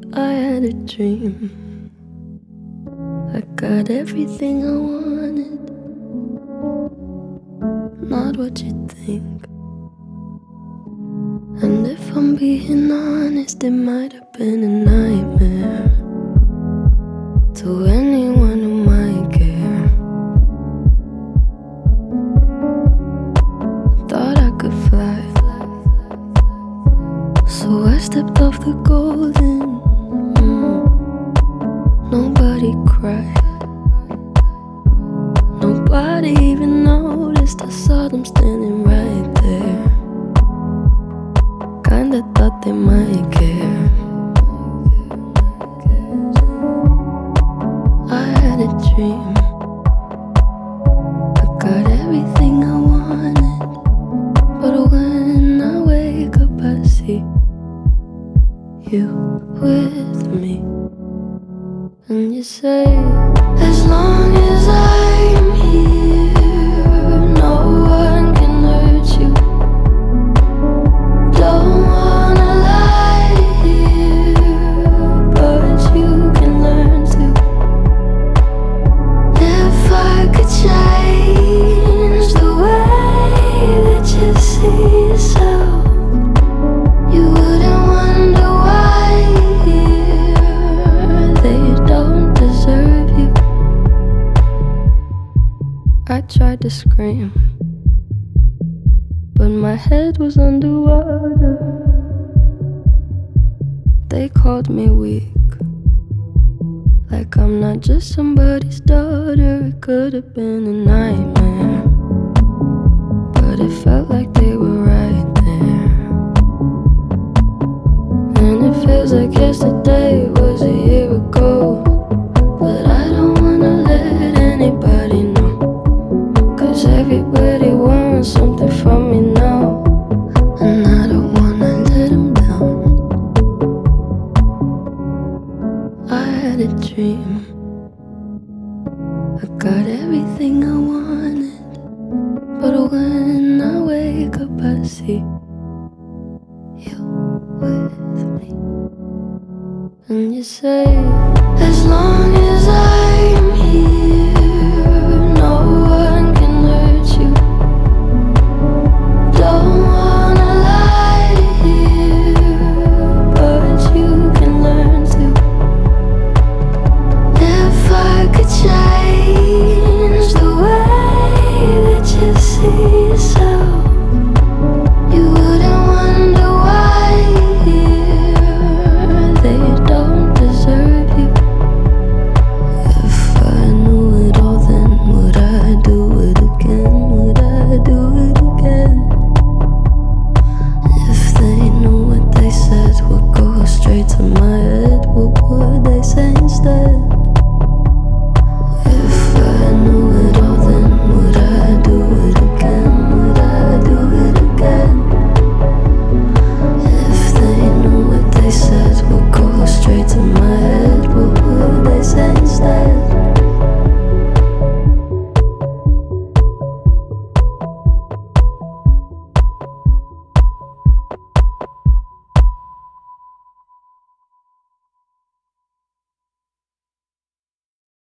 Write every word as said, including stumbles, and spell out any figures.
I had a dream. I got everything I wanted, not what you think. And if I'm being honest, it might have been a nightmare to anyone who might care. Thought I could fly, so I stepped off the golden. mm. Nobody cried, nobody even noticed. I saw them standing right there. Kinda thought they might care. I had a dream. I got everything I wanted, but when I wake up I see you with me. And you say, as long as I'm here, no one can hurt you. Don't wanna lie here, but you can learn to. If I could change the way that you see yourself, you wouldn't wonder why here they don't deserve you. I tried to scream, but my head was underwater. They called me weak, like I'm not just somebody's daughter. It could have been a nightmare, but it felt like they were right there. And it feels like yesterday was a year ago, but I don't wanna let anybody know, 'cause everybody wants something from me now, and I don't wanna let them down. I had a dream. I got everything I wanted, but when I wake up I see you with me. And you say, as long as